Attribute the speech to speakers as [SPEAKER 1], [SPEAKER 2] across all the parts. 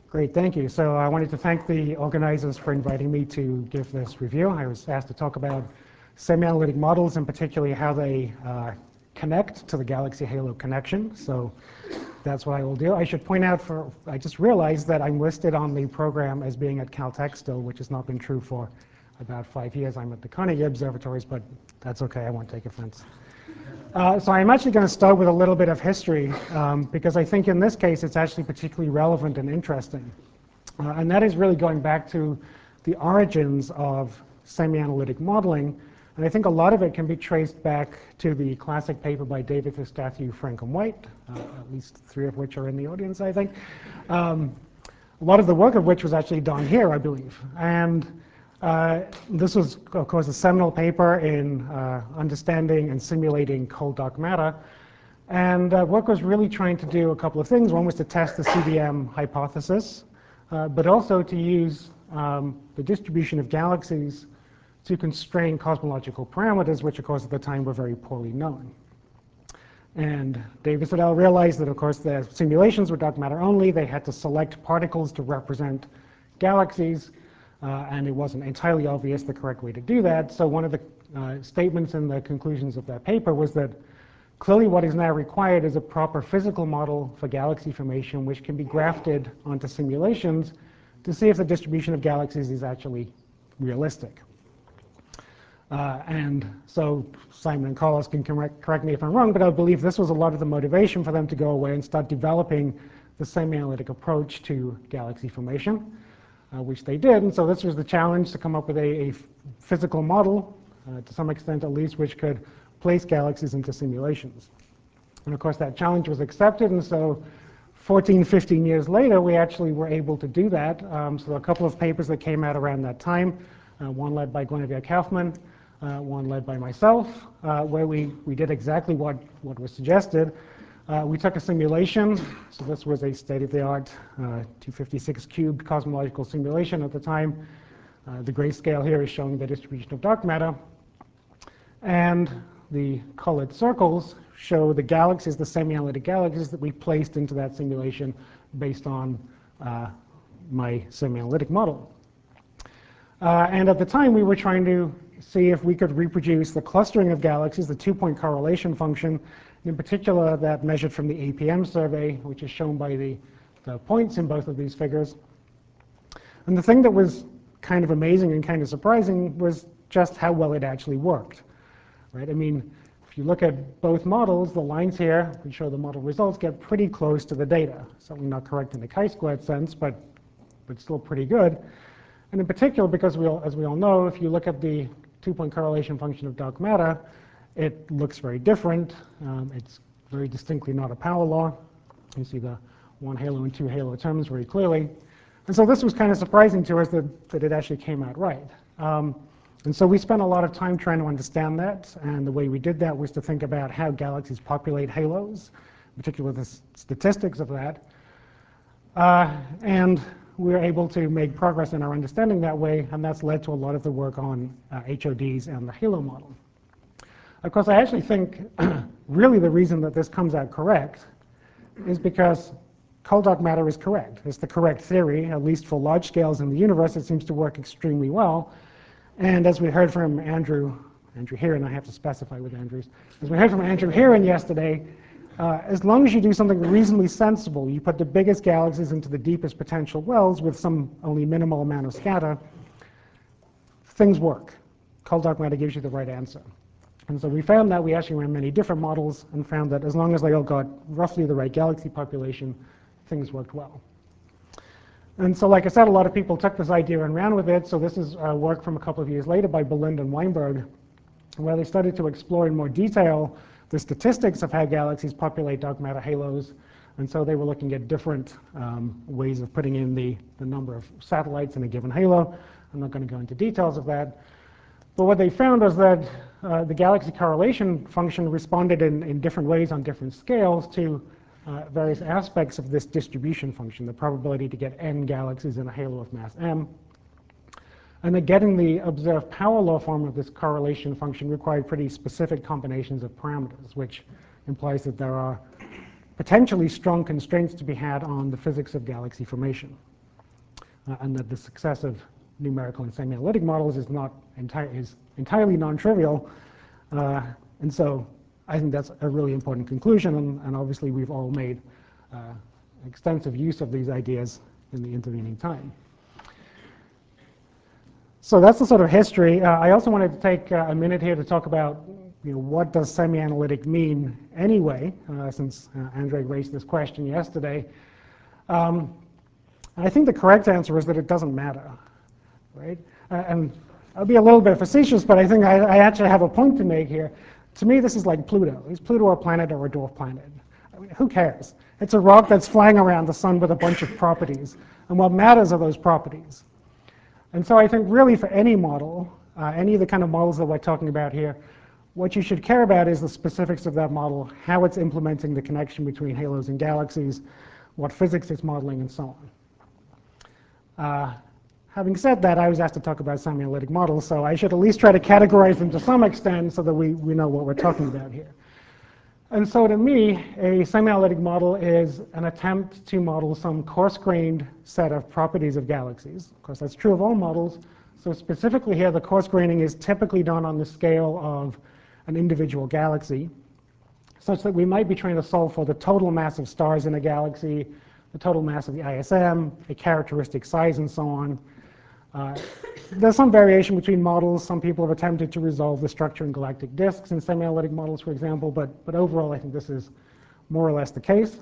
[SPEAKER 1] Great, thank you. So I wanted to thank the organizers for inviting me to give this review. I was asked to talk about semi-analytic models, and particularly how they connect to the galaxy halo connection. So that's what I will do. I should point out, I just realized that I'm listed on the program as being at Caltech still, which has not been true for about 5 years. I'm at the Carnegie Observatories, but that's OK. I won't take offense. So I'm actually going to start with a little bit of history, because I think in this case it's actually particularly relevant and interesting. And that is really going back to the origins of semi-analytic modeling. And I think a lot of it can be traced back to the classic paper by David Fistathiou, Frank, and White, at least 3 of which are in the audience, I think. A lot of the work of which was actually done here, I believe. And this was, of course, a seminal paper in understanding and simulating cold dark matter. And work was really trying to do a couple of things. One was to test the CDM hypothesis, but also to use the distribution of galaxies to constrain cosmological parameters, which, of course, at the time were very poorly known. And Davis et al. Realized that, of course, the simulations were dark matter only. They had to select particles to represent galaxies. And it wasn't entirely obvious the correct way to do that. So one of the statements in the conclusions of that paper was that clearly what is now required is a proper physical model for galaxy formation, which can be grafted onto simulations to see if the distribution of galaxies is actually realistic. And so Simon and Carlos can correct me if I'm wrong, but I believe this was a lot of the motivation for them to go away and start developing the semi-analytic approach to galaxy formation. Which they did. And so this was the challenge, to come up with a physical model, to some extent at least, which could place galaxies into simulations. And of course, that challenge was accepted. And so 14, 15 years later, we actually were able to do that. So a couple of papers that came out around that time, one led by Guinevere Kaufman, one led by myself, where we did exactly what was suggested. We took a simulation. So this was a state-of-the-art 256 cubed cosmological simulation at the time. The grayscale here is showing the distribution of dark matter. And the colored circles show the galaxies, the semi-analytic galaxies that we placed into that simulation based on my semi-analytic model. And at the time, we were trying to see if we could reproduce the clustering of galaxies, the 2-point correlation function, in particular that measured from the APM survey, which is shown by the points in both of these figures. And the thing that was kind of amazing and kind of surprising was just how well it actually worked. Right? I mean, if you look at both models, the lines here, we show the model results, get pretty close to the data. Certainly not correct in the chi-squared sense, but still pretty good. And in particular, because as we all know, if you look at the 2-point correlation function of dark matter, it looks very different. It's very distinctly not a power law. You see the 1 halo and 2 halo terms very clearly. And so this was kind of surprising to us that it actually came out right. And so we spent a lot of time trying to understand that. And the way we did that was to think about how galaxies populate halos, particularly the statistics of that. And we were able to make progress in our understanding that way. And that's led to a lot of the work on HODs and the halo model. Of course, I actually think really the reason that this comes out correct is because cold dark matter is correct. It's the correct theory, at least for large scales in the universe. It seems to work extremely well. And as we heard from Andrew Heeren, I have to specify with Andrews, as we heard from Andrew Heeren yesterday, as long as you do something reasonably sensible, you put the biggest galaxies into the deepest potential wells with some only minimal amount of scatter, things work. Cold dark matter gives you the right answer. And so we found that we actually ran many different models and found that as long as they all got roughly the right galaxy population, things worked well. And so, like I said, a lot of people took this idea and ran with it. So this is work from a couple of years later by Belind and Weinberg, where they started to explore in more detail the statistics of how galaxies populate dark matter halos. And so they were looking at different ways of putting in the number of satellites in a given halo. I'm not going to go into details of that. But what they found was that the galaxy correlation function responded in different ways on different scales to various aspects of this distribution function, the probability to get n galaxies in a halo of mass m. And that getting the observed power law form of this correlation function required pretty specific combinations of parameters, which implies that there are potentially strong constraints to be had on the physics of galaxy formation. and that the success of numerical and semi-analytic models is entirely non-trivial. And so I think that's a really important conclusion, and obviously we've all made extensive use of these ideas in the intervening time. So that's the sort of history. I also wanted to take a minute here to talk about what does semi-analytic mean anyway, since Andre raised this question yesterday. I think the correct answer is that it doesn't matter, right? And I'll be a little bit facetious, but I think I actually have a point to make here. To me, this is like Pluto. Is Pluto a planet or a dwarf planet? I mean, who cares? It's a rock that's flying around the sun with a bunch of properties. And what matters are those properties. And so I think really for any model, any of the kind of models that we're talking about here, what you should care about is the specifics of that model, how it's implementing the connection between halos and galaxies, what physics it's modeling, and so on. Having said that, I was asked to talk about semi-analytic models, so I should at least try to categorize them to some extent so that we know what we're talking about here. And so to me, a semi-analytic model is an attempt to model some coarse-grained set of properties of galaxies. Of course, that's true of all models. So specifically here, the coarse graining is typically done on the scale of an individual galaxy, such that we might be trying to solve for the total mass of stars in a galaxy, the total mass of the ISM, a characteristic size, and so on. There's some variation between models. Some people have attempted to resolve the structure in galactic disks in semi-analytic models, for example, but overall, I think this is more or less the case.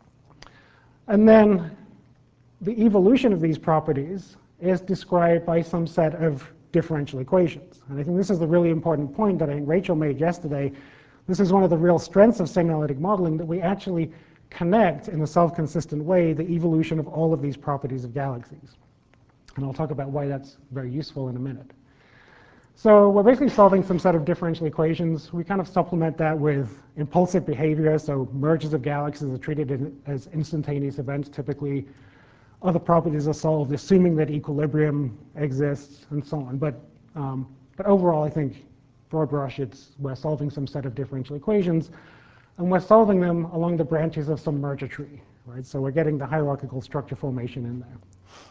[SPEAKER 1] And then the evolution of these properties is described by some set of differential equations. And I think this is the really important point that I think Rachel made yesterday. This is one of the real strengths of semi-analytic modeling, that we actually connect in a self-consistent way the evolution of all of these properties of galaxies. And I'll talk about why that's very useful in a minute. So we're basically solving some set of differential equations. We kind of supplement that with impulsive behavior. So mergers of galaxies are treated as instantaneous events typically. Other properties are solved assuming that equilibrium exists, and so on. But overall, I think, broad brush, we're solving some set of differential equations, and we're solving them along the branches of some merger tree, right? So we're getting the hierarchical structure formation in there.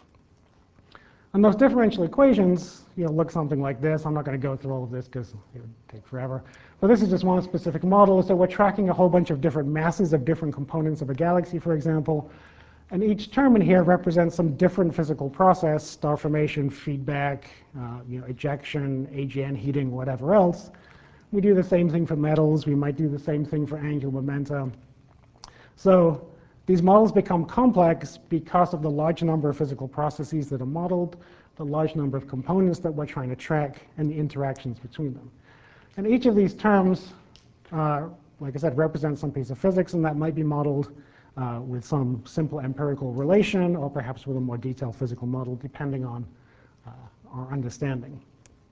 [SPEAKER 1] And those differential equations look something like this. I'm not going to go through all of this because it would take forever. But this is just one specific model. So we're tracking a whole bunch of different masses of different components of a galaxy, for example. And each term in here represents some different physical process: star formation, feedback, ejection, AGN, heating, whatever else. We do the same thing for metals. We might do the same thing for angular momentum. So these models become complex because of the large number of physical processes that are modeled, the large number of components that we're trying to track, and the interactions between them. And each of these terms, like I said, represents some piece of physics, and that might be modeled with some simple empirical relation, or perhaps with a more detailed physical model, depending on our understanding.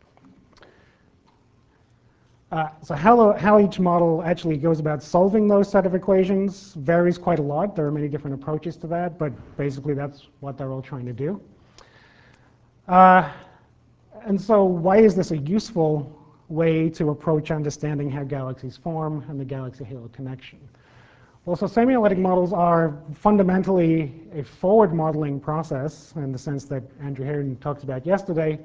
[SPEAKER 1] So how each model actually goes about solving those set of equations varies quite a lot. There are many different approaches to that, but basically that's what they're all trying to do. And so why is this a useful way to approach understanding how galaxies form and the galaxy-halo connection? Well, so semi-analytic models are fundamentally a forward modeling process in the sense that Andrew Hayden talked about yesterday.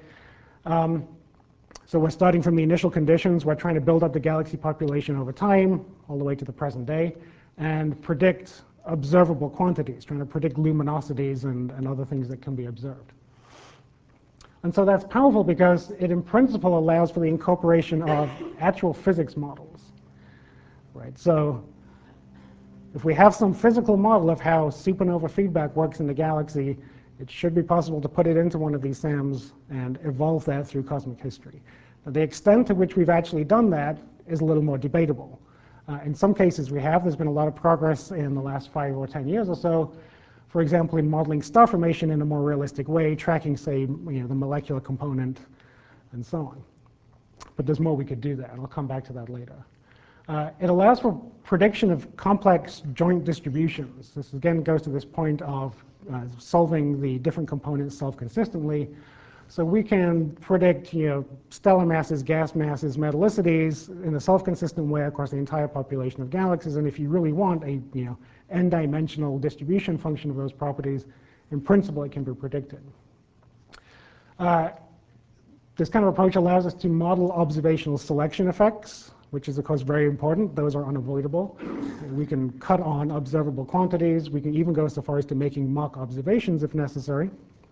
[SPEAKER 1] So we're starting from the initial conditions. We're trying to build up the galaxy population over time, all the way to the present day, and predict observable quantities, trying to predict luminosities and other things that can be observed. And so that's powerful because it, in principle, allows for the incorporation of actual physics models, right? So if we have some physical model of how supernova feedback works in the galaxy, it should be possible to put it into one of these SAMs and evolve that through cosmic history. Now, the extent to which we've actually done that is a little more debatable. In some cases we have. There's been a lot of progress in the last 5 or 10 years or so. For example, in modeling star formation in a more realistic way, tracking, say, the molecular component, and so on. But there's more we could do there, and I'll come back to that later. It allows for prediction of complex joint distributions. This again goes to this point of solving the different components self-consistently. So we can predict stellar masses, gas masses, metallicities in a self-consistent way across the entire population of galaxies. And if you really want a n-dimensional distribution function of those properties, in principle it can be predicted. This kind of approach allows us to model observational selection effects, which is, of course, very important. Those are unavoidable. We can cut on observable quantities. We can even go so far as to making mock observations if necessary.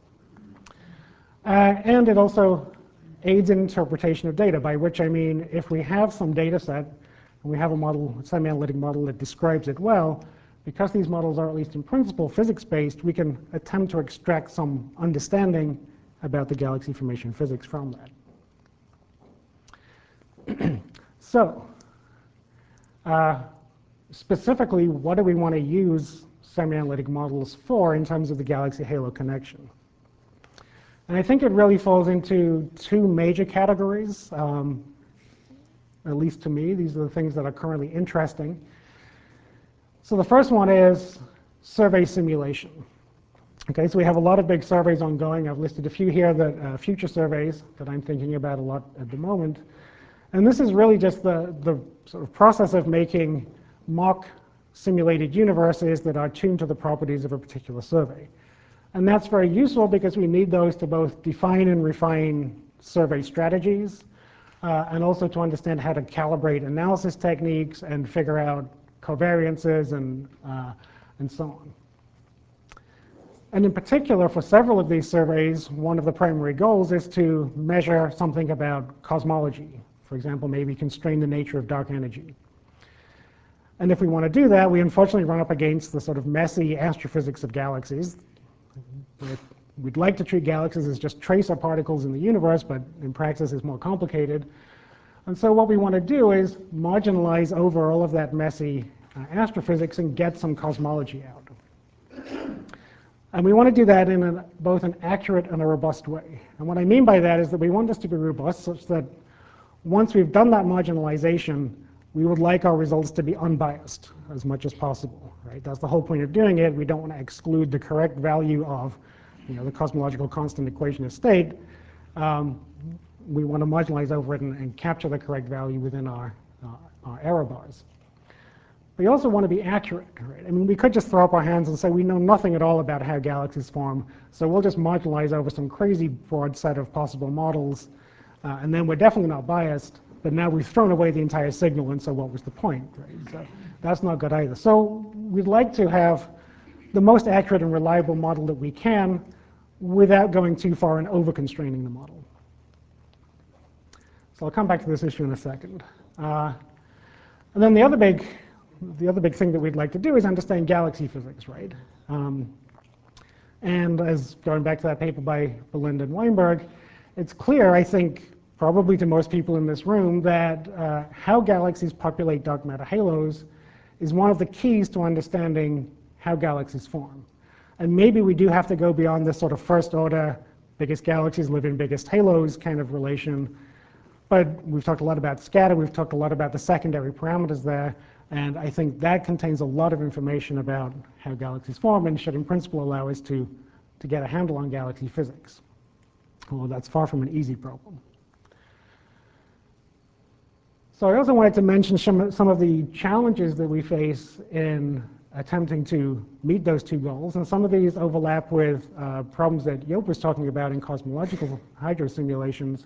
[SPEAKER 1] And it also aids in interpretation of data, by which I mean if we have some data set and we have a model, a semi-analytic model that describes it well, because these models are, at least in principle, physics-based, we can attempt to extract some understanding about the galaxy formation physics from that. So, specifically, what do we want to use semi-analytic models for in terms of the galaxy halo connection? And I think it really falls into two major categories. At least to me, these are the things that are currently interesting. So the first one is survey simulation. Okay, so we have a lot of big surveys ongoing. I've listed a few here, that future surveys that I'm thinking about a lot at the moment. And this is really just the sort of process of making mock simulated universes that are tuned to the properties of a particular survey. And that's very useful because we need those to both define and refine survey strategies, and also to understand how to calibrate analysis techniques and figure out covariances and so on. And in particular, for several of these surveys, one of the primary goals is to measure something about cosmology. For example, maybe constrain the nature of dark energy. And if we want to do that, we unfortunately run up against the sort of messy astrophysics of galaxies. We'd like to treat galaxies as just tracer particles in the universe, but in practice it's more complicated. And so what we want to do is marginalize over all of that messy astrophysics and get some cosmology out. And we want to do that in both an accurate and a robust way. And what I mean by that is that we want this to be robust such that once we've done that marginalization, we would like our results to be unbiased as much as possible. Right? That's the whole point of doing it. We don't want to exclude the correct value of the cosmological constant equation of state. We want to marginalize over it and capture the correct value within our error bars. We also want to be accurate. Right? I mean, we could just throw up our hands and say we know nothing at all about how galaxies form, so we'll just marginalize over some crazy broad set of possible models, and then we're definitely not biased, but now we've thrown away the entire signal, and so what was the point? Right? So that's not good either. So we'd like to have the most accurate and reliable model that we can without going too far and over-constraining the model. So I'll come back to this issue in a second. And then the other big thing that we'd like to do is understand galaxy physics, right? And as going back to that paper by Belinda and Weinberg, it's clear, I think, probably to most people in this room, that how galaxies populate dark matter halos is one of the keys to understanding how galaxies form. And maybe we do have to go beyond this sort of first order, biggest galaxies live in biggest halos kind of relation. But we've talked a lot about scatter, we've talked a lot about the secondary parameters there, and I think that contains a lot of information about how galaxies form and should in principle allow us to get a handle on galaxy physics. Although that's far from an easy problem. So I also wanted to mention some of the challenges that we face in attempting to meet those two goals, and some of these overlap with problems that Joop was talking about in cosmological hydro simulations.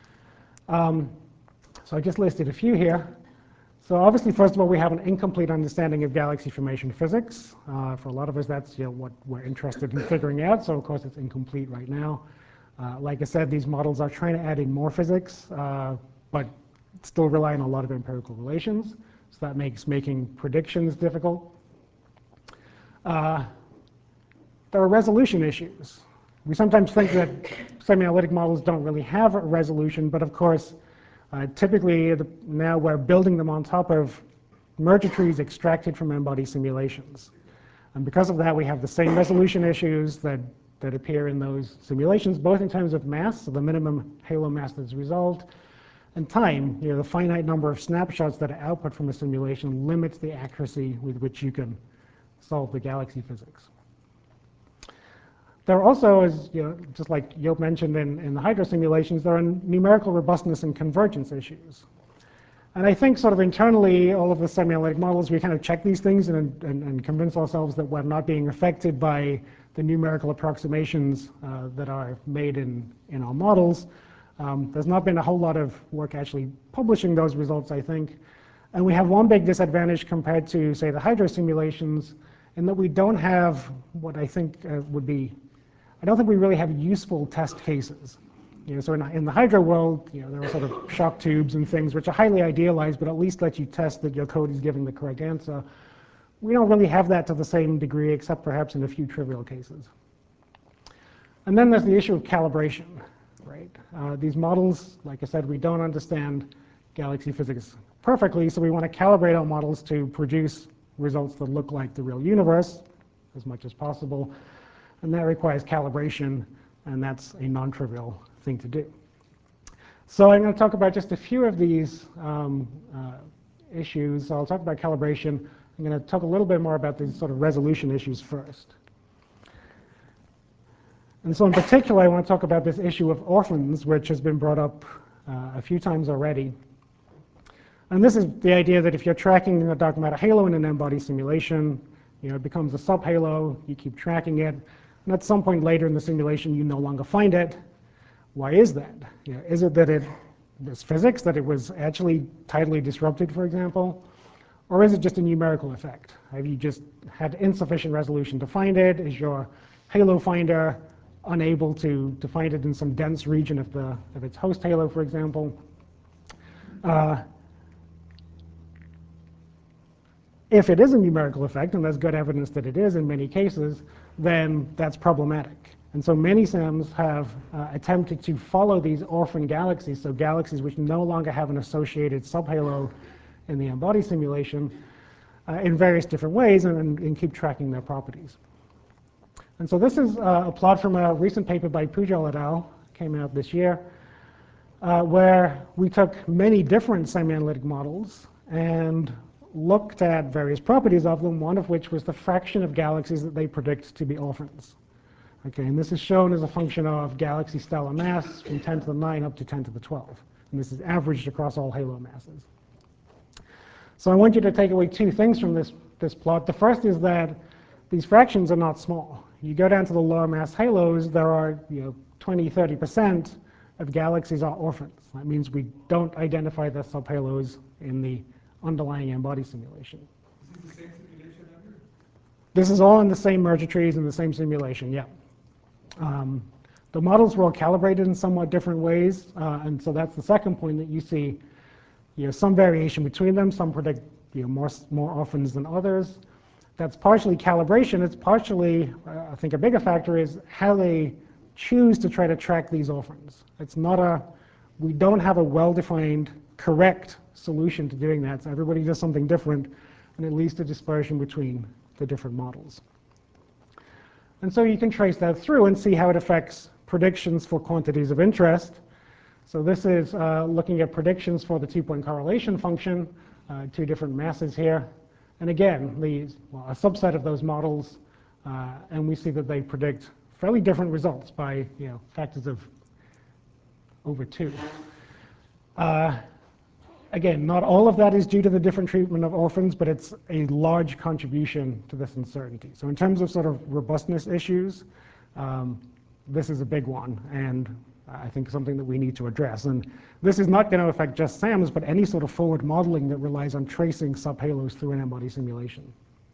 [SPEAKER 1] So I just listed a few here. So obviously, first of all, we have an incomplete understanding of galaxy formation physics. For a lot of us, that's what we're interested in figuring out, so of course it's incomplete right now. Like I said, these models are trying to add in more physics, but still rely on a lot of empirical relations, so that makes making predictions difficult. There are resolution issues. We sometimes think that semi-analytic models don't really have a resolution, but of course, typically now we're building them on top of merger trees extracted from M-body simulations. And because of that, we have the same resolution issues that appear in those simulations, both in terms of mass, so the minimum halo mass that's resolved, and time. The finite number of snapshots that are output from a simulation limits the accuracy with which you can solve the galaxy physics. There are also, as just like Joop mentioned in the hydro simulations, there are numerical robustness and convergence issues. And I think sort of internally, all of the semi-analytic models, we kind of check these things and convince ourselves that we're not being affected by the numerical approximations that are made in our models. There's not been a whole lot of work actually publishing those results, I think. And we have one big disadvantage compared to, say, the hydro simulations, in that we don't have what I think would be, I don't think we really have useful test cases. So in the hydro world, there are sort of shock tubes and things which are highly idealized, but at least let you test that your code is giving the correct answer. We don't really have that to the same degree, except perhaps in a few trivial cases. And then there's the issue of calibration, right? These models, like I said, we don't understand galaxy physics perfectly, so we want to calibrate our models to produce results that look like the real universe as much as possible. And that requires calibration, and that's a non-trivial thing to do. So I'm going to talk about just a few of these issues. So I'll talk about calibration. I'm going to talk a little bit more about these sort of resolution issues first. And so in particular, I want to talk about this issue of orphans, which has been brought up a few times already. And this is the idea that if you're tracking a dark matter halo in an n-body simulation, it becomes a subhalo, you keep tracking it, and at some point later in the simulation, you no longer find it. Why is that? Is it that it was physics, that it was actually tidally disrupted, for example? Or is it just a numerical effect? Have you just had insufficient resolution to find it? Is your halo finder unable to find it in some dense region of its host halo, for example? If it is a numerical effect, and there's good evidence that it is in many cases, then that's problematic. And so many SAMs have attempted to follow these orphan galaxies, so galaxies which no longer have an associated subhalo in the n-body simulation, in various different ways, and keep tracking their properties. And so this is a plot from a recent paper by Pujol et al., came out this year, where we took many different semi-analytic models and looked at various properties of them, one of which was the fraction of galaxies that they predict to be orphans. Okay, and this is shown as a function of galaxy stellar mass from 10 to the 9 up to 10 to the 12. And this is averaged across all halo masses. So I want you to take away two things from this plot. The first is that these fractions are not small. You go down to the lower mass halos, there are 20, 30% of galaxies are orphans. That means we don't identify the subhalos in the underlying n-body simulation.
[SPEAKER 2] Is this the same simulation ever?
[SPEAKER 1] This is all in the same merger trees in the same simulation, yeah. The models were all calibrated in somewhat different ways, and so that's the second point, that you see some variation between them. Some predict more orphans than others. That's partially calibration. It's partially, I think a bigger factor is how they choose to try to track these orphans. It's not we don't have a well-defined, correct solution to doing that. So everybody does something different, and it leads to dispersion between the different models. And so you can trace that through and see how it affects predictions for quantities of interest. So this is looking at predictions for the two-point correlation function, two different masses here. And again, a subset of those models, and we see that they predict fairly different results by factors of over 2. Again, not all of that is due to the different treatment of orphans, but it's a large contribution to this uncertainty. So in terms of sort of robustness issues, this is a big one, and I think something that we need to address. And this is not going to affect just SAMs, but any sort of forward modeling that relies on tracing subhalos through an n-body simulation.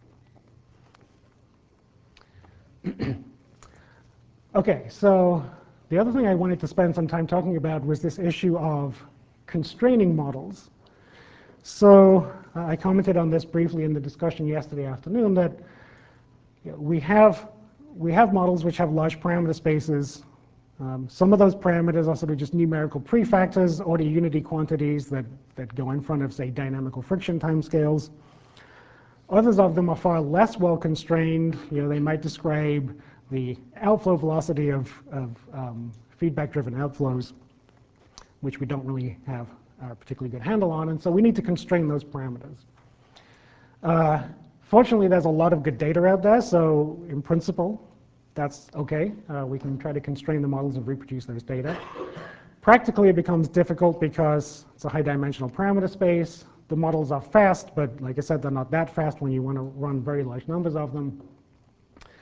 [SPEAKER 1] Okay, so the other thing I wanted to spend some time talking about was this issue of constraining models. So I commented on this briefly in the discussion yesterday afternoon, that we have models which have large parameter spaces. Some of those parameters are sort of just numerical prefactors, order unity quantities that go in front of, say, dynamical friction timescales. Others of them are far less well constrained. They might describe the outflow velocity of feedback-driven outflows, which we don't really have a particularly good handle on, and so we need to constrain those parameters. Fortunately, there's a lot of good data out there, so in principle, that's okay. We can try to constrain the models and reproduce those data. Practically, it becomes difficult because it's a high-dimensional parameter space. The models are fast, but like I said, they're not that fast when you want to run very large numbers of them.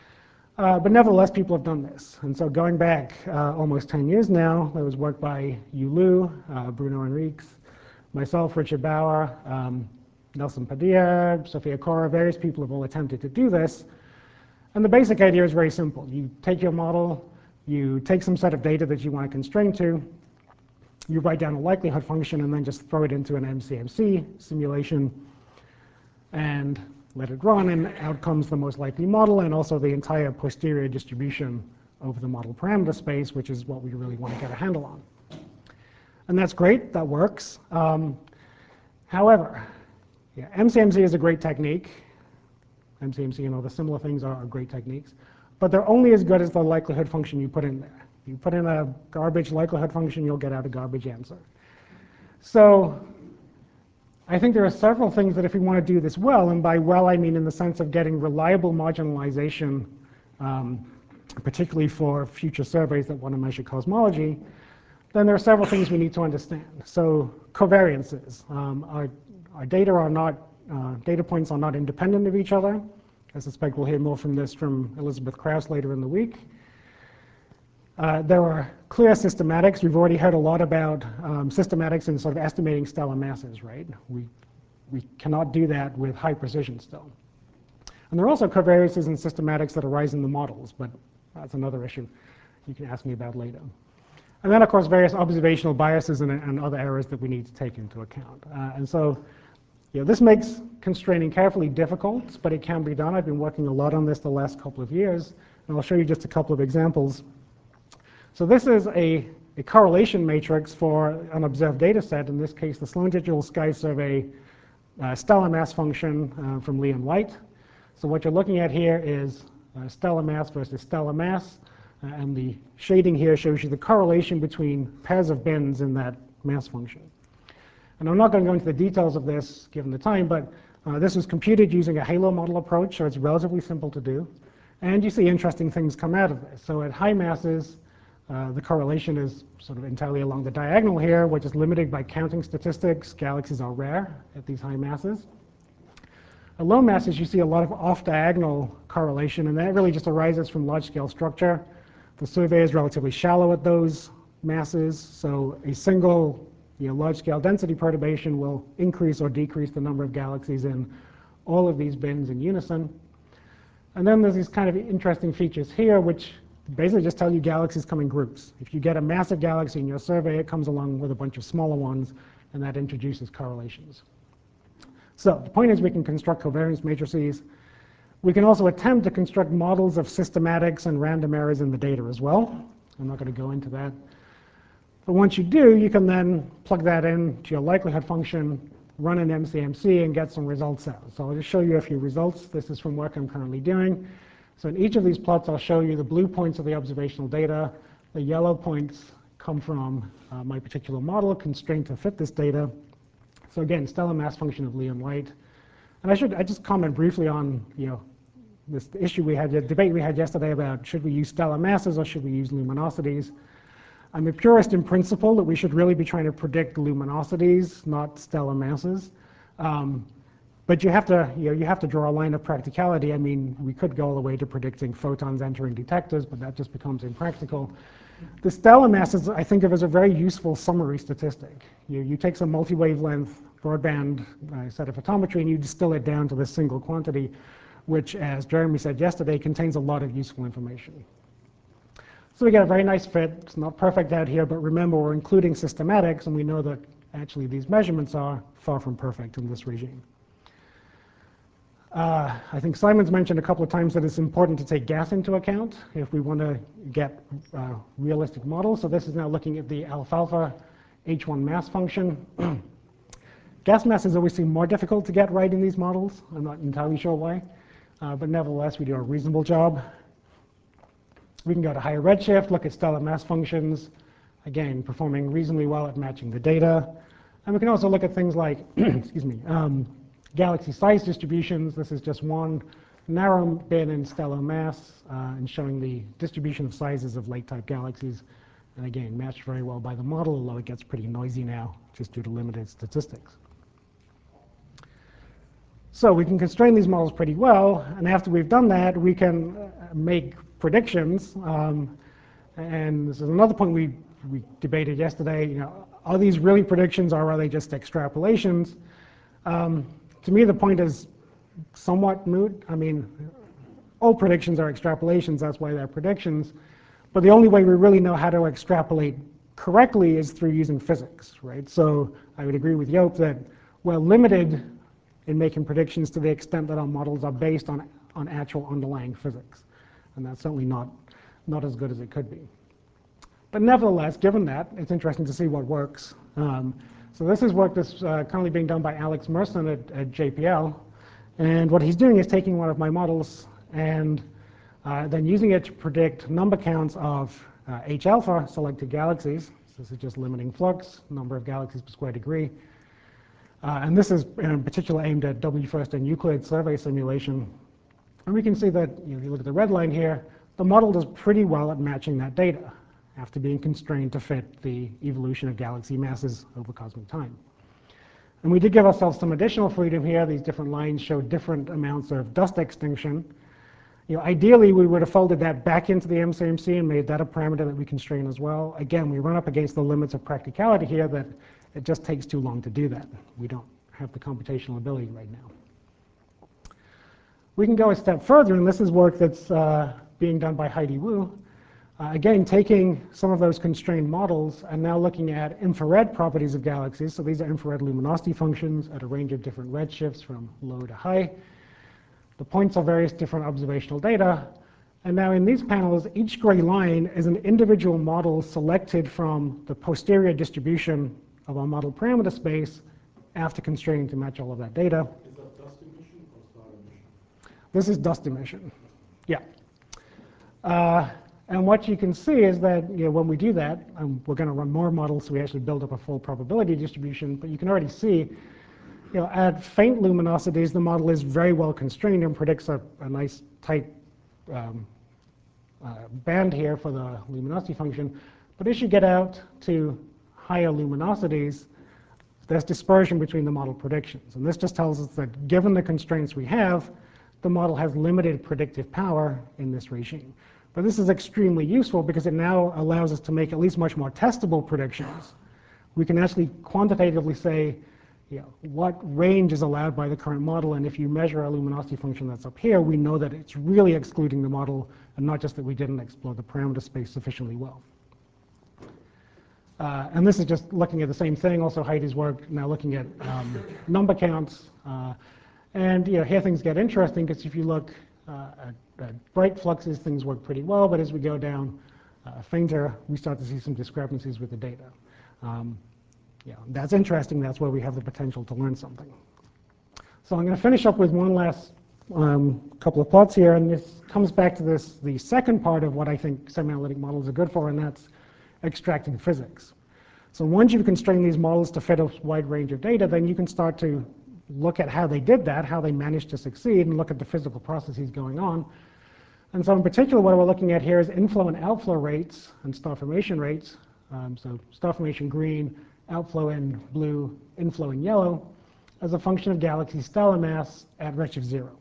[SPEAKER 1] But nevertheless, people have done this. And so going back almost 10 years now, there was work by Yu Lu, Bruno Enriques, myself, Richard Bauer, Nelson Padilla, Sofia Cora, various people have all attempted to do this. And the basic idea is very simple. You take your model, you take some set of data that you want to constrain to, you write down a likelihood function, and then just throw it into an MCMC simulation and let it run, and out comes the most likely model and also the entire posterior distribution over the model parameter space, which is what we really want to get a handle on. And that's great, that works. However, yeah, MCMC is a great technique. MCMC and all the similar things are great techniques, but they're only as good as the likelihood function you put in there. You put in a garbage likelihood function, you'll get out a garbage answer. So I think there are several things that if we want to do this well, and by well I mean in the sense of getting reliable marginalization, particularly for future surveys that want to measure cosmology, then there are several things we need to understand. So covariances. Our data are not, data points are not independent of each other. I suspect we'll hear more from this from Elizabeth Krauss later in the week. There are clear systematics. We've already heard a lot about systematics and sort of estimating stellar masses, right? We cannot do that with high precision still. And there are also covariances and systematics that arise in the models, but that's another issue you can ask me about later. And then, of course, various observational biases and other errors that we need to take into account. And so this makes constraining carefully difficult, but it can be done. I've been working a lot on this the last couple of years, and I'll show you just a couple of examples. So this is a correlation matrix for an observed data set, in this case the Sloan Digital Sky Survey stellar mass function from Lee and White. So what you're looking at here is stellar mass versus stellar mass, and the shading here shows you the correlation between pairs of bins in that mass function. And I'm not going to go into the details of this given the time, but this was computed using a halo model approach, so it's relatively simple to do. And you see interesting things come out of this. So at high masses, the correlation is sort of entirely along the diagonal here, which is limited by counting statistics. Galaxies are rare at these high masses. At low masses, you see a lot of off-diagonal correlation, and that really just arises from large-scale structure. The survey is relatively shallow at those masses, so a single large-scale density perturbation will increase or decrease the number of galaxies in all of these bins in unison. And then there's these kind of interesting features here, which basically just tell you galaxies come in groups. If you get a massive galaxy in your survey, it comes along with a bunch of smaller ones, and that introduces correlations. So the point is we can construct covariance matrices. We can also attempt to construct models of systematics and random errors in the data as well. I'm not going to go into that. But once you do, you can then plug that into your likelihood function, run an MCMC, and get some results out. So I'll just show you a few results. This is from work I'm currently doing. So in each of these plots, I'll show you the blue points of the observational data. The yellow points come from my particular model constrained to fit this data. So again, stellar mass function of Lee and White. And I just comment briefly on this issue we had, the debate we had yesterday about should we use stellar masses or should we use luminosities. I'm a purist in principle that we should really be trying to predict luminosities, not stellar masses. But you have to draw a line of practicality. I mean, we could go all the way to predicting photons entering detectors, but that just becomes impractical. The stellar masses I think of as a very useful summary statistic. You take some multi-wavelength broadband set of photometry and you distill it down to this single quantity, which, as Jeremy said yesterday, contains a lot of useful information. So we get a very nice fit. It's not perfect out here, but remember we're including systematics, and we know that actually these measurements are far from perfect in this regime. I think Simon's mentioned a couple of times that it's important to take gas into account if we want to get realistic models. So this is now looking at the alfalfa H1 mass function. Gas masses always seem more difficult to get right in these models. I'm not entirely sure why, but nevertheless, we do a reasonable job. We can go to higher redshift, look at stellar mass functions, again, performing reasonably well at matching the data. And we can also look at things like, excuse me, galaxy size distributions. This is just one narrow bin in stellar mass and showing the distribution of sizes of lake-type galaxies. And again, matched very well by the model, although it gets pretty noisy now just due to limited statistics. So we can constrain these models pretty well, and after we've done that, we can make predictions. And this is another point we debated yesterday. You know, are these really predictions, or are they just extrapolations? To me, the point is somewhat moot. I mean, all predictions are extrapolations. That's why they're predictions. But the only way we really know how to extrapolate correctly is through using physics, right? So I would agree with Joop that we're limited in making predictions to the extent that our models are based on actual underlying physics. And that's certainly not as good as it could be. But nevertheless, given that, it's interesting to see what works. So this is work that's currently being done by Alex Merson at JPL. And what he's doing is taking one of my models and then using it to predict number counts of H alpha selected galaxies. So this is just limiting flux, number of galaxies per square degree. And this is in particular aimed at W-first and Euclid survey simulation. And we can see that, you know, if you look at the red line here, the model does pretty well at matching that data after being constrained to fit the evolution of galaxy masses over cosmic time. And we did give ourselves some additional freedom here. These different lines show different amounts of dust extinction. You know, ideally, we would have folded that back into the MCMC and made that a parameter that we constrain as well. Again, we run up against the limits of practicality here that it just takes too long to do that. We don't have the computational ability right now. We can go a step further, and this is work that's being done by Heidi Wu. Again, taking some of those constrained models and now looking at infrared properties of galaxies. So these are infrared luminosity functions at a range of different redshifts from low to high. The points are various different observational data. And now in these panels, each gray line is an individual model selected from the posterior distribution of our model parameter space after constraining to match all of that data.
[SPEAKER 2] Is that dust emission or star emission?
[SPEAKER 1] This is dust emission. Yeah. And what you can see is that, you know, when we do that, we're going to run more models, so we actually build up a full probability distribution. But you can already see, you know, at faint luminosities, the model is very well constrained and predicts a nice tight band here for the luminosity function. But as you get out to higher luminosities, there's dispersion between the model predictions. And this just tells us that given the constraints we have, the model has limited predictive power in this regime. But this is extremely useful because it now allows us to make at least much more testable predictions. We can actually quantitatively say, you know, what range is allowed by the current model, and if you measure a luminosity function that's up here, we know that it's really excluding the model, and not just that we didn't explore the parameter space sufficiently well. And this is just looking at the same thing, also Heidi's work, now looking at number counts. And you know, here things get interesting, because if you look at bright fluxes, things work pretty well, but as we go down fainter, we start to see some discrepancies with the data. Yeah, that's interesting. That's where we have the potential to learn something. So I'm going to finish up with one last couple of plots here, and this comes back to the second part of what I think semi-analytic models are good for, and that's extracting physics. So once you've constrained these models to fit a wide range of data, then you can start to look at how they did that, how they managed to succeed, and look at the physical processes going on. And so in particular, what we're looking at here is inflow and outflow rates and star formation rates. So star formation green, outflow in blue, inflow in yellow, as a function of galaxy stellar mass at redshift 0.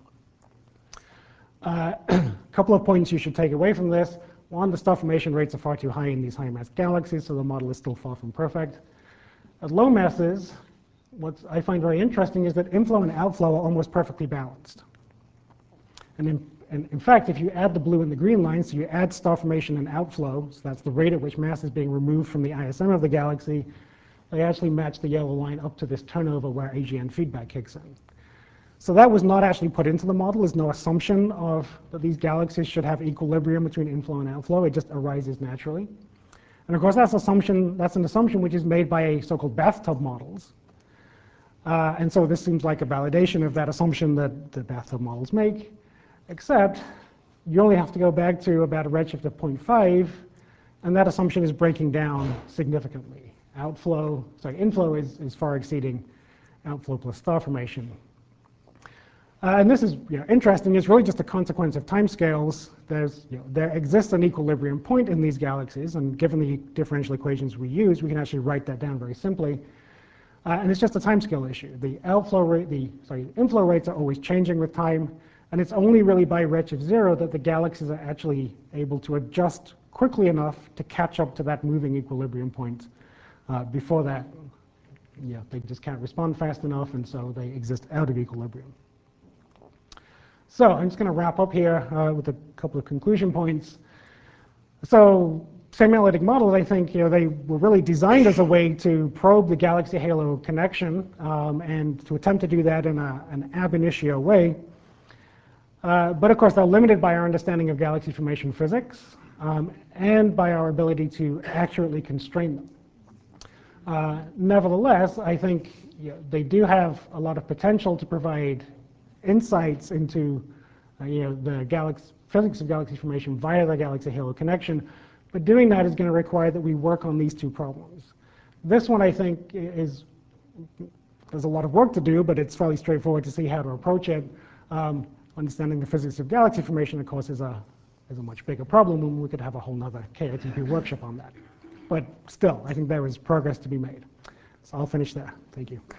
[SPEAKER 1] A couple of points you should take away from this. One, the star formation rates are far too high in these high mass galaxies, so the model is still far from perfect. At low masses, what I find very interesting is that inflow and outflow are almost perfectly balanced. And in fact, if you add the blue and the green lines, so you add star formation and outflow, so that's the rate at which mass is being removed from the ISM of the galaxy, they actually match the yellow line up to this turnover where AGN feedback kicks in. So that was not actually put into the model. There's no assumption that these galaxies should have equilibrium between inflow and outflow. It just arises naturally. And of course, that's an assumption which is made by so-called bathtub models. And so this seems like a validation of that assumption that the bathtub models make, except you only have to go back to about a redshift of 0.5, and that assumption is breaking down significantly. Inflow is far exceeding outflow plus star formation. And this is interesting. It's really just a consequence of timescales. There exists an equilibrium point in these galaxies, and given the differential equations we use, we can actually write that down very simply. And it's just a timescale issue. The inflow rates are always changing with time, and it's only really by redshift 0 that the galaxies are actually able to adjust quickly enough to catch up to that moving equilibrium point. Before that, they just can't respond fast enough, and so they exist out of equilibrium. So I'm just going to wrap up here with a couple of conclusion points. So semi-analytic models, I think, they were really designed as a way to probe the galaxy halo connection and to attempt to do that in an ab initio way. But of course, they're limited by our understanding of galaxy formation physics and by our ability to accurately constrain them. Nevertheless, I think they do have a lot of potential to provide insights into the physics of galaxy formation via the galaxy halo connection. But doing that is going to require that we work on these two problems. This one, I think, there's a lot of work to do, but it's fairly straightforward to see how to approach it. Understanding the physics of galaxy formation, of course, is a much bigger problem, and we could have a whole nother KITP workshop on that. But still, I think there is progress to be made. So I'll finish there. Thank you.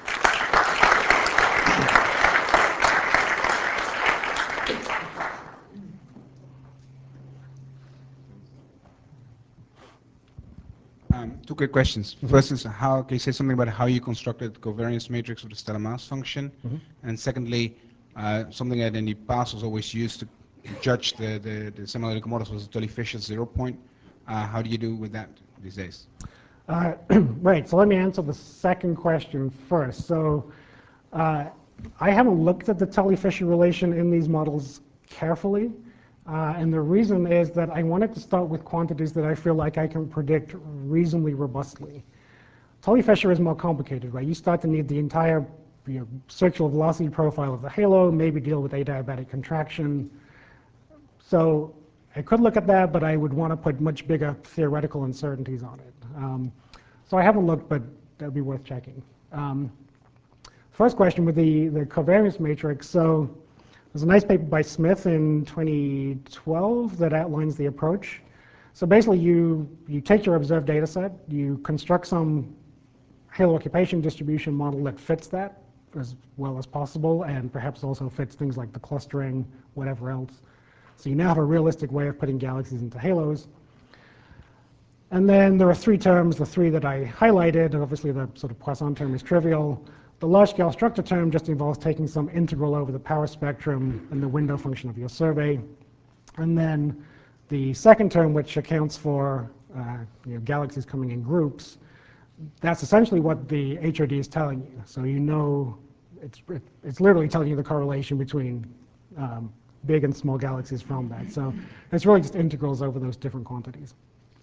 [SPEAKER 3] Two quick questions. First is, can you say something about how you constructed the covariance matrix of the stellar mass function? And secondly, something that in the past was always used to judge the semi-analytic models was the Tully-Fisher 0 point. How do you do with that these days?
[SPEAKER 1] Right, so let me answer the second question first. So I haven't looked at the Tully-Fisher relation in these models carefully. And the reason is that I wanted to start with quantities that I feel like I can predict reasonably robustly. Tully-Fisher is more complicated, right? You start to need the entire circular velocity profile of the halo, maybe deal with adiabatic contraction. So I could look at that, but I would want to put much bigger theoretical uncertainties on it. So I haven't looked, but that would be worth checking. First question with the covariance matrix. So there's a nice paper by Smith in 2012 that outlines the approach. So basically, you take your observed data set, you construct some halo occupation distribution model that fits that as well as possible, and perhaps also fits things like the clustering, whatever else. So you now have a realistic way of putting galaxies into halos. And then there are three terms, the three that I highlighted. Obviously, the sort of Poisson term is trivial. The large-scale structure term just involves taking some integral over the power spectrum and the window function of your survey. And then the second term, which accounts for galaxies coming in groups, that's essentially what the HOD is telling you. So you know it's literally telling you the correlation between big and small galaxies from that. So it's really just integrals over those different quantities.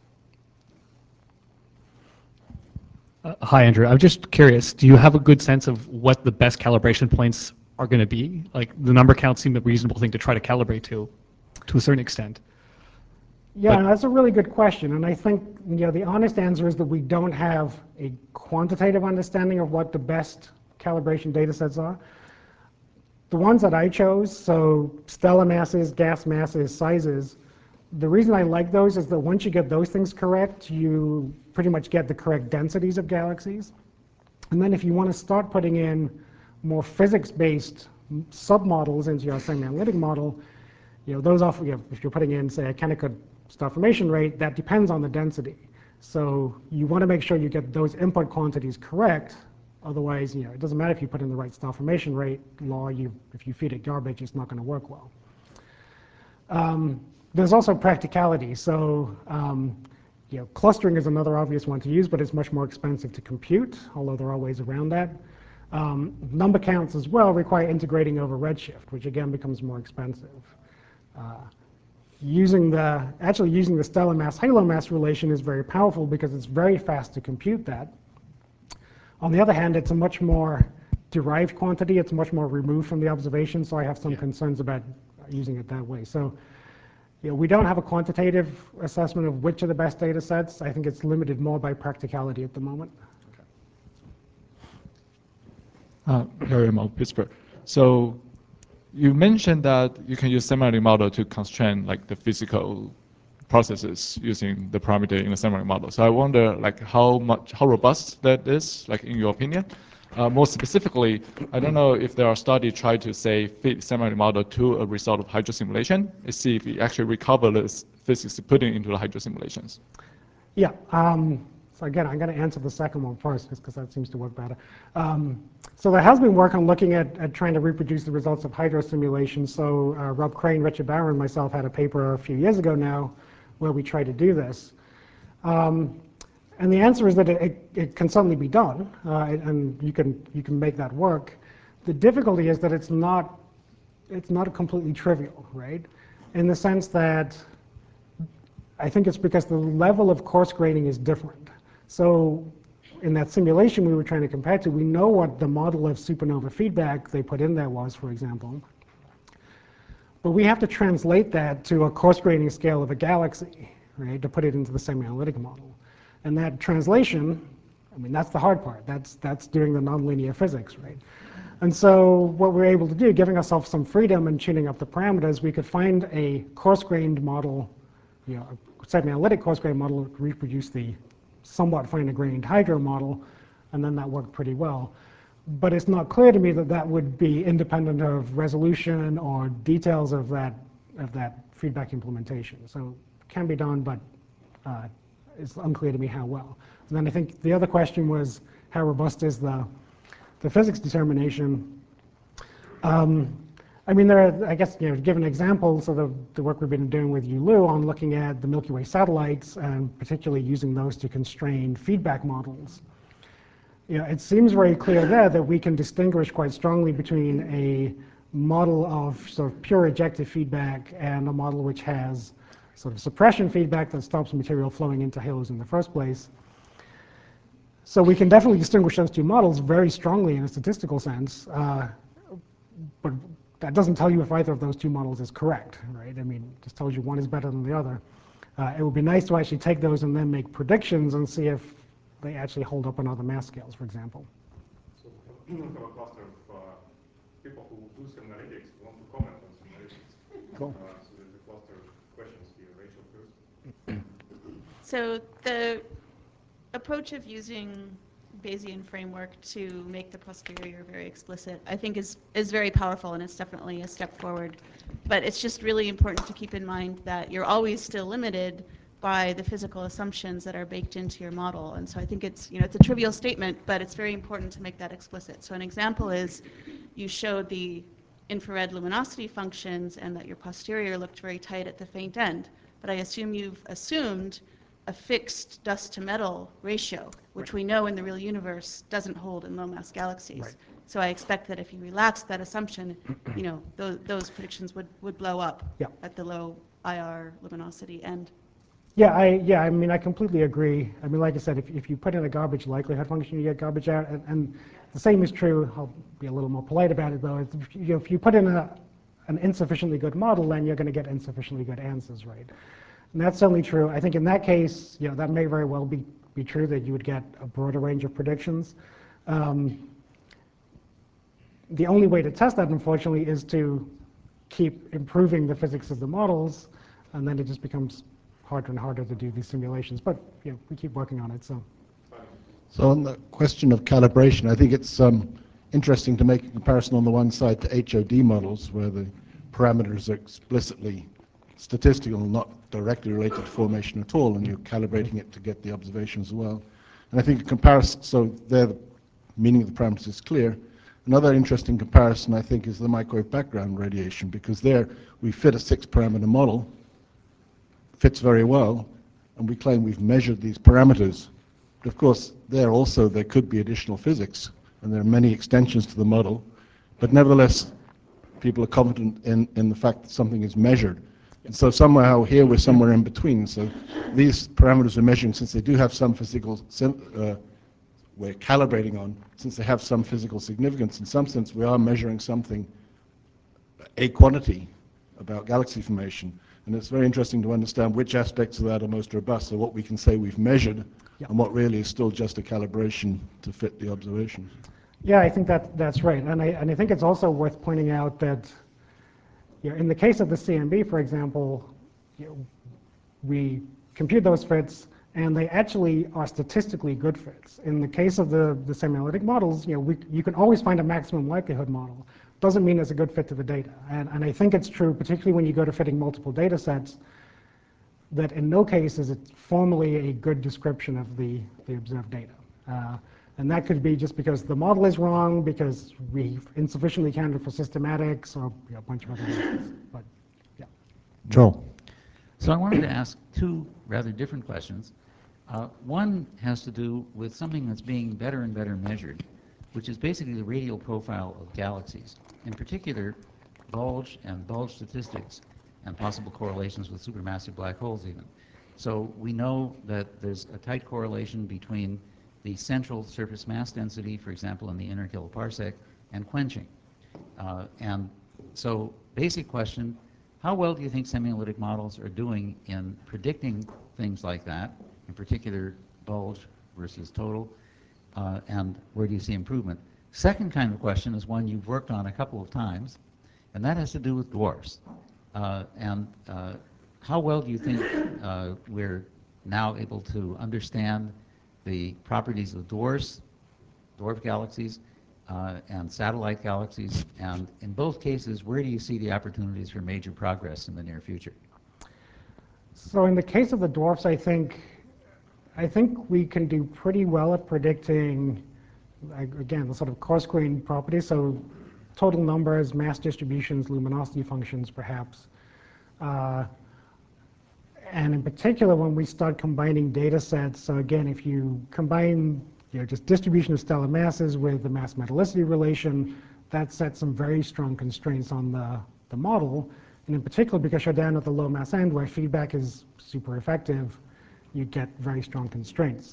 [SPEAKER 4] Hi, Andrew. I'm just curious, do you have a good sense of what the best calibration points are going to be? Like, the number count seemed a reasonable thing to try to calibrate to a certain extent.
[SPEAKER 1] Yeah, that's a really good question. And I think the honest answer is that we don't have a quantitative understanding of what the best calibration data sets are. The ones that I chose, so stellar masses, gas masses, sizes, the reason I like those is that once you get those things correct, you pretty much get the correct densities of galaxies. And then if you want to start putting in more physics-based submodels into your semi-analytic model, those often, if you're putting in, say, a Kennicotte star formation rate, that depends on the density. So you want to make sure you get those input quantities correct. Otherwise, it doesn't matter if you put in the right star formation rate law. If you feed it garbage, it's not going to work well. There's also practicality. So clustering is another obvious one to use, but it's much more expensive to compute, although there are ways around that. Number counts as well require integrating over redshift, which again becomes more expensive. Actually using the stellar mass halo mass relation is very powerful because it's very fast to compute that. On the other hand, it's a much more derived quantity. It's much more removed from the observation, so I have some concerns about using it that way. So we don't have a quantitative assessment of which are the best data sets. I think it's limited more by practicality at the moment.
[SPEAKER 5] Harry Mo, Pittsburgh. So you mentioned that you can use semi-analytic model to constrain like the physical processes using the parameter in the semantic model. So I wonder, like, how robust that is, like, in your opinion. More specifically, I don't know if there are studies try to say fit semantic model to a result of hydro simulation, and see if we actually recover this physics putting into the hydro simulations.
[SPEAKER 1] Yeah. So again, I'm going to answer the second one first, just because that seems to work better. So there has been work on looking at trying to reproduce the results of hydro simulations. So Rob Crane, Richard Barron, and myself had a paper a few years ago now where we tried to do this. And the answer is that it can certainly be done, and you can make that work. The difficulty is that it's not completely trivial, right? In the sense that I think it's because the level of coarse graining is different. So in that simulation we were trying to compare to, we know what the model of supernova feedback they put in there was, for example. But we have to translate that to a coarse graining scale of a galaxy, right, to put it into the semi-analytic model. And that translation, I mean, that's the hard part. That's doing the nonlinear physics, right? And so what we're able to do, giving ourselves some freedom and tuning up the parameters, we could find a coarse-grained model, a semi-analytic coarse-grained model to reproduce the somewhat finer-grained hydro model, and then that worked pretty well. But it's not clear to me that that would be independent of resolution or details of that feedback implementation. So it can be done, but it's unclear to me how well. And then I think the other question was, how robust is the physics determination? I mean, there are, I guess, given examples of the work we've been doing with Yulu on looking at the Milky Way satellites and particularly using those to constrain feedback models. It seems very clear there that we can distinguish quite strongly between a model of sort of pure ejective feedback and a model which has sort of suppression feedback that stops material flowing into halos in the first place. So we can definitely distinguish those two models very strongly in a statistical sense, but that doesn't tell you if either of those two models is correct, right? I mean, it just tells you one is better than the other. It would be nice to actually take those and then make predictions and see if they actually hold up on other mass scales, for example.
[SPEAKER 2] So we have a cluster of people who do semi-analytics want to comment on semi-analytics.
[SPEAKER 1] Cool.
[SPEAKER 2] So there's a cluster of questions here. Rachel first.
[SPEAKER 6] So the approach of using Bayesian framework to make the posterior very explicit, I think is very powerful, and it's definitely a step forward. But it's just really important to keep in mind that you're always still limited by the physical assumptions that are baked into your model. And so I think it's a trivial statement, but it's very important to make that explicit. So an example is you showed the infrared luminosity functions and that your posterior looked very tight at the faint end. But I assume you've assumed a fixed dust to metal ratio, which we know in the real universe doesn't hold in low mass galaxies.
[SPEAKER 1] Right.
[SPEAKER 6] So I expect that if you relax that assumption, those predictions would blow up at the low IR luminosity end.
[SPEAKER 1] Yeah, I mean, I completely agree. I mean, like I said, if you put in a garbage likelihood function, you get garbage out, and the same is true. I'll be a little more polite about it, though. If you put in an insufficiently good model, then you're going to get insufficiently good answers, right? And that's certainly true. I think in that case, that may very well be true, that you would get a broader range of predictions. The only way to test that, unfortunately, is to keep improving the physics of the models, and then it just becomes harder and harder to do these simulations. But we keep working on it. So
[SPEAKER 7] on the question of calibration, I think it's interesting to make a comparison on the one side to HOD models, where the parameters are explicitly statistical, not directly related to formation at all, and you're calibrating it to get the observations as well. And I think a comparison, so there the meaning of the parameters is clear. Another interesting comparison, I think, is the microwave background radiation, because there we fit a 6-parameter model, fits very well, and we claim we've measured these parameters. But of course, there could be additional physics, and there are many extensions to the model. But nevertheless, people are confident in the fact that something is measured. And so somehow here we're somewhere in between. So these parameters we're measuring, since they do have some physical, we're calibrating on, since they have some physical significance, in some sense we are measuring something, a quantity about galaxy formation. And it's very interesting to understand which aspects of that are most robust, so what we can say we've measured, and what really is still just a calibration to fit the observations.
[SPEAKER 1] yeah, I think that's right. And I think it's also worth pointing out that in the case of the CMB, for example, we compute those fits, and they actually are statistically good fits. In the case of the semi-analytic models, you can always find a maximum likelihood model. Doesn't mean it's a good fit to the data. And I think it's true, particularly when you go to fitting multiple data sets, that in no case is it formally a good description of the observed data. And that could be just because the model is wrong, because we've insufficiently accounted for systematics, or a bunch of other reasons. But, yeah.
[SPEAKER 7] Joel.
[SPEAKER 8] So I wanted to ask two rather different questions. One has to do with something that's being better and better measured, which is basically the radial profile of galaxies. In particular, bulge and bulge statistics and possible correlations with supermassive black holes even. So we know that there's a tight correlation between the central surface mass density, for example, in the inner kiloparsec, and quenching. And so basic question, how well do you think semi-analytic models are doing in predicting things like that, in particular bulge versus total, and where do you see improvement? Second kind of question is one you've worked on a couple of times, and that has to do with dwarfs. How well do you think we're now able to understand the properties of dwarf galaxies, and satellite galaxies, and in both cases, where do you see the opportunities for major progress in the near future?
[SPEAKER 1] So in the case of the dwarfs, I think we can do pretty well at predicting, again, the sort of coarse-grained properties, so total numbers, mass distributions, luminosity functions, perhaps. And in particular, when we start combining data sets, so again, if you combine just distribution of stellar masses with the mass-metallicity relation, that sets some very strong constraints on the model. And in particular, because you're down at the low mass end where feedback is super effective, you get very strong constraints.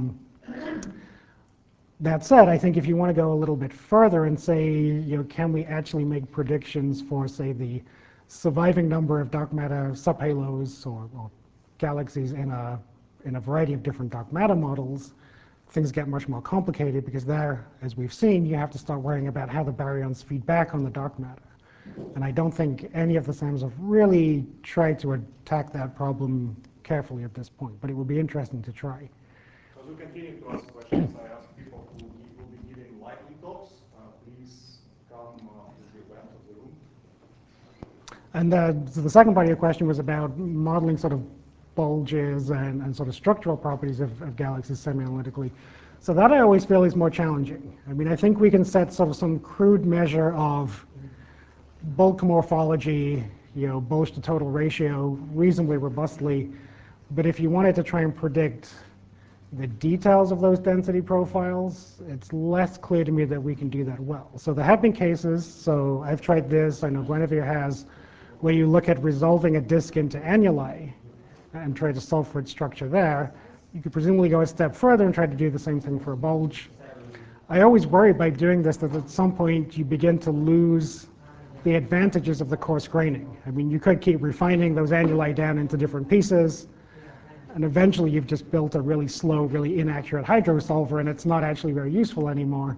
[SPEAKER 1] That said, I think if you want to go a little bit further and say, can we actually make predictions for, say, the surviving number of dark matter subhalos or galaxies in a variety of different dark matter models, things get much more complicated, because there, as we've seen, you have to start worrying about how the baryons feed back on the dark matter. And I don't think any of the SAMs have really tried to attack that problem carefully at this point, but it would be interesting to try.
[SPEAKER 2] As we continue to ask questions, I ask people who will be giving lightning talks, please come to the left of the room.
[SPEAKER 1] And so the second part of your question was about modeling sort of bulges and sort of structural properties of galaxies semi-analytically. So that I always feel is more challenging. I mean, I think we can set sort of some crude measure of bulk morphology, bulge to total ratio reasonably robustly. But if you wanted to try and predict the details of those density profiles, it's less clear to me that we can do that well. So there have been cases, so I've tried this, I know Guinevere has, where you look at resolving a disk into annuli and try to solve for its structure there. You could presumably go a step further and try to do the same thing for a bulge. I always worry by doing this that at some point you begin to lose the advantages of the coarse graining. I mean, you could keep refining those annuli down into different pieces, and eventually you've just built a really slow, really inaccurate hydrosolver, and it's not actually very useful anymore.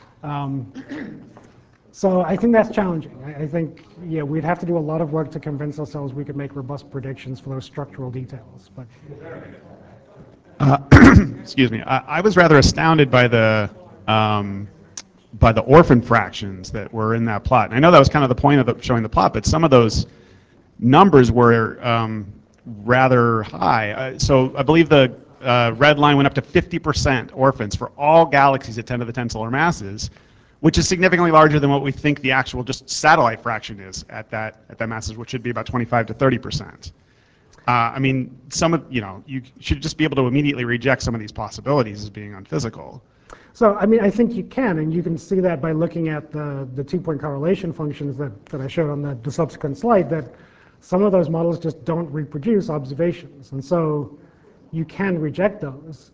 [SPEAKER 1] So I think that's challenging. I think we'd have to do a lot of work to convince ourselves we could make robust predictions for those structural details. But
[SPEAKER 9] excuse me, I was rather astounded by the orphan fractions that were in that plot. And I know that was kind of the point of showing the plot, but some of those numbers were rather high. So I believe the red line went up to 50% orphans for all galaxies at 10 to the 10 solar masses, which is significantly larger than what we think the actual just satellite fraction is at that masses, which should be about 25 to 30%. I mean, you should just be able to immediately reject some of these possibilities as being unphysical.
[SPEAKER 1] So, I mean, I think you can, and you can see that by looking at the 2-point correlation functions that I showed on the subsequent slide, that some of those models just don't reproduce observations. And so you can reject those.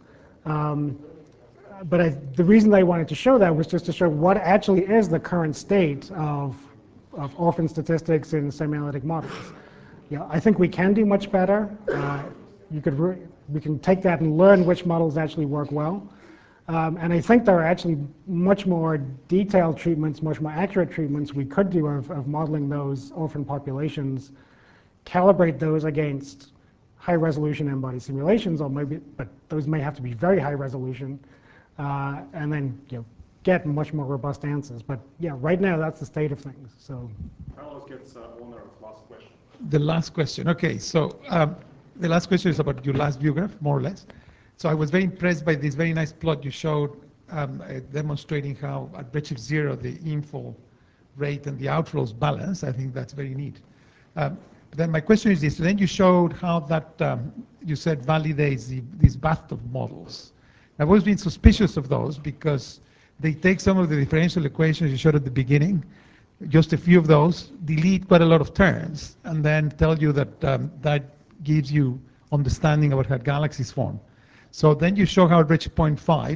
[SPEAKER 1] But the reason I wanted to show that was just to show what actually is the current state of orphan statistics in semi-analytic models. I think we can do much better. We can take that and learn which models actually work well. And I think there are actually much more detailed treatments, much more accurate treatments we could do of modeling those orphan populations, calibrate those against high-resolution n-body simulations, or maybe, but those may have to be very high resolution, and then get much more robust answers. But yeah, right now that's the state of things. So
[SPEAKER 2] Carlos gets honor of last question.
[SPEAKER 10] The last question. Okay, so the last question is about your last biograph, more or less. So I was very impressed by this very nice plot you showed demonstrating how at redshift 0 the inflow rate and the outflows balance. I think that's very neat. Then my question is this. Then you showed how that, you said, validates these bathtub models. I've always been suspicious of those because they take some of the differential equations you showed at the beginning, just a few of those, delete quite a lot of terms, and then tell you that that gives you understanding about how galaxies form. So then you show how at redshift 0.5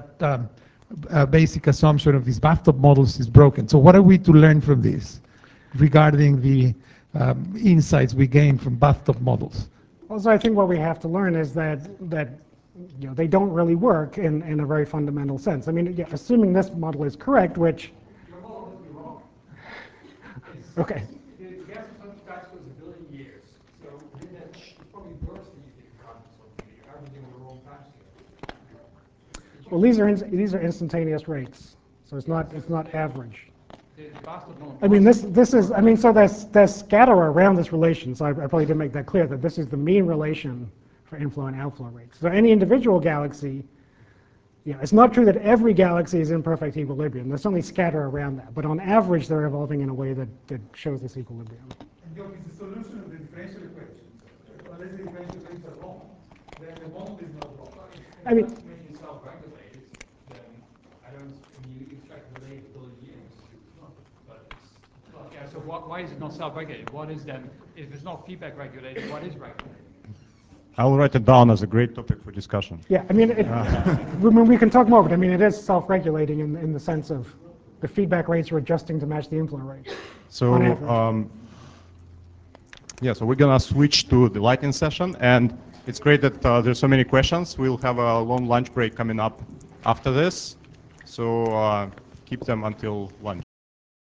[SPEAKER 10] that basic assumption of these bathtub models is broken. So what are we to learn from this regarding the insights we gain from bathtub models?
[SPEAKER 1] Also, I think what we have to learn is that they don't really work in a very fundamental sense. I mean, assuming this model is correct, which...
[SPEAKER 11] Your model must be wrong.
[SPEAKER 1] Okay.
[SPEAKER 11] The gas sometimes was a billion years, so it's probably worse than you think about something. You're averaging on the wrong time scale.
[SPEAKER 1] Well, these are instantaneous rates, so it's not average.
[SPEAKER 11] I
[SPEAKER 1] mean, this is, I mean, so there's scatter around this relation, so I probably didn't make that clear, that this is the mean relation for inflow and outflow rates. So any individual galaxy, it's not true that every galaxy is in perfect equilibrium. There's certainly scatter around that, but on average, they're evolving in a way that shows this equilibrium.
[SPEAKER 11] And it's the solution of the differential equations. Unless the differential equations are wrong, then the model is not wrong.
[SPEAKER 1] I mean,
[SPEAKER 11] if you self-regulate it, then you extrapolate a billion years.
[SPEAKER 10] Yeah, so why is it not self-regulated? What is then, if it's not feedback regulated, what is regulated?
[SPEAKER 2] I'll write it down as a great topic for discussion.
[SPEAKER 1] Yeah, I mean, we can talk more, but I mean, it is self-regulating in the sense of the feedback rates are adjusting to match the inflow rate.
[SPEAKER 2] So, yeah, so we're going to switch to the lightning session, and it's great that there's so many questions. We'll have a long lunch break coming up after this, so keep them until lunch.